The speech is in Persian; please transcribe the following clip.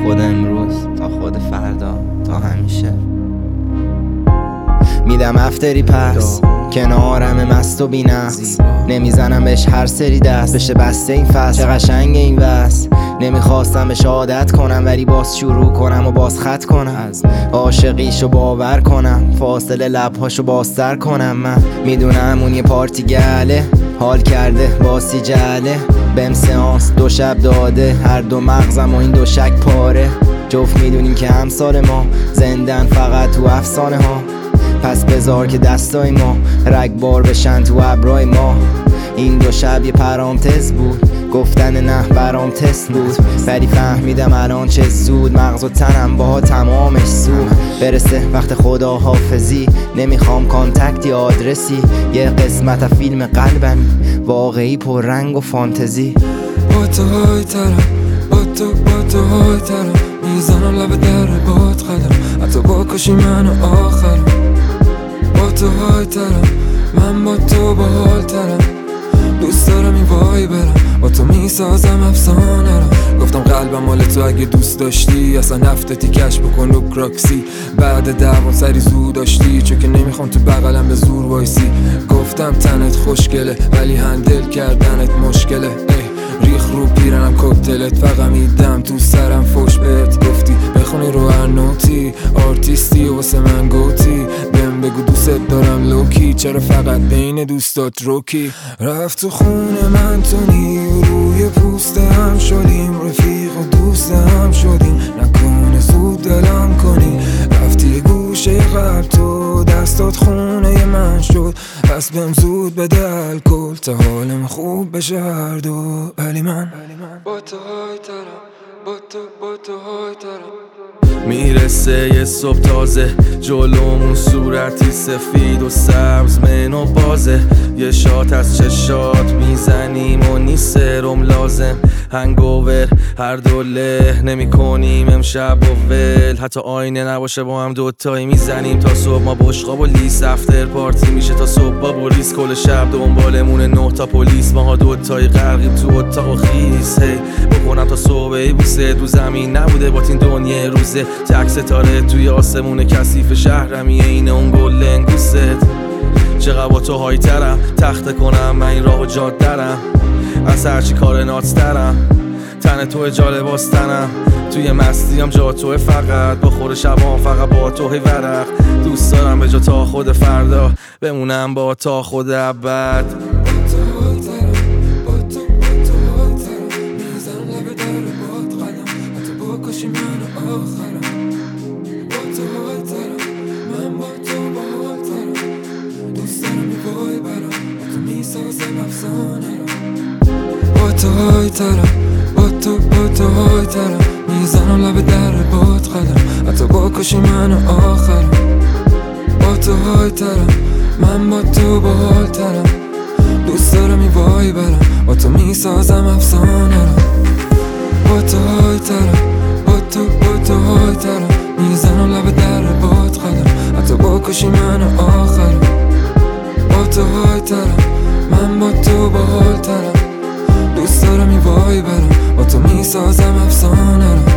خود امروز تا خود فردا تا همیشه. میدم افتری پس کنارم مست و بی‌نقص، نمیزنم بهش هر سری دست بشه بسته این فصل. چه قشنگ این وصل، نمیخواستم بهش عادت کنم ولی باز شروع کنم و باز خط کنم. عاشقیشو باور کنم، فاصله لبهاشو بازتر کنم. من میدونم اون یه پارتی گله، حال کرده باسی جله، بهم سیانس 2 شب داده، هر 2 مغزم و این 2 شک پاره. جفت میدونیم که همسال ما زندن فقط تو افسانه ها، پس بذار که دستای ما رگبار بشن تو ابرای ما. این 2 شب یه پرانتز بود، گفتن نه برام تست بود، ولی فهمیدم الان چه زود مغز و تنم با تمامش سود. برسه وقت خدا حافظی، نمیخوام کانتکت یا آدرسی، یه قسمت از فیلم قلبم واقعی پر رنگ و فانتزی. با تو های ترم، با تو های ترم، میزنم لب در باد قدم، حتی با کشی منو آخرم. با تو های ترم، من با تو با حال ترم، دوست دارم این وای برم، با تو میسازم افسانه رو. گفتم قلبم مال تو، اگه دوست داشتی اصلا نفتتی کش بکن رو کراکسی. بعد دوام سری زود داشتی، چون که نمیخوام تو بغلم به زور وایسی. گفتم تنت خوشگله ولی هندل کردنت مشکله. ریخ رو پیرنم کوکتلت، فقط میدم تو سرم فوش بهت. گفتی بخونی رو هر نوتی، آرتیستی و واسه من گوتی. بهم بگو دوست دارم لوکی، چرا فقط بین دوستات روکی. رفت تو خونه من تونی، روی پوست هم شدیم، رفیق و دوست هم شدیم، نکنه زود دلم کنی. رفتی گوشه قلب تو، دستات خونه من شد، پس بهم زود بده الکل تا حالم خوب بشه هر دو. ولی من با تو های ترم، با تو های ترم. میرسه یه صبح تازه، جلومون صورتی سفید و سبز منو بازه. یه شات از چشات میزنیم و نیست سرم لازم. هنگوور هر دوله نمی کنیم امشب و ول، حتی آینه نباشه با هم دوتایی میزنیم تا صبح. ما بشقاب و لیس افتر پارتی میشه تا صبح با بولیس، کل شب دنبالمون 9 تا پلیس، ماها دوتایی غرقیم تو اتاق و خیس. هی بکنم تا صبح ای بوسه، دو زمین نبوده با این دنیا روزه. تک ستاره توی آسمون کثیف شهرمی، اینه اون گل لنگوست. چقدر با تو های ترم، تخته کنم من این راه و جادرم، از هرچی کار ناتسترم. تن تو جالباستنم، توی مستیم جا توه، فقط با خور شبام فقط با تو هی ورق. دوست دارم به جا تا خود فردا بمونم با تا خود ابد. با تو های ترم، با تو های ترم، میزنم لب در باد قدم، حتی با کشی منو آخرم. با تو های ترم، من با تو با حال ترم، دوست دارم این وای برم، با تو میسازم افسانه رو. با تو های ترم، با تو های ترم، میزنم لب در باد قدم، حتی با کشی منو آخرم. با تو های ترم، من با تو با حال ترم، دوست دارم این وای برم، با تو میسازم افسانه رو.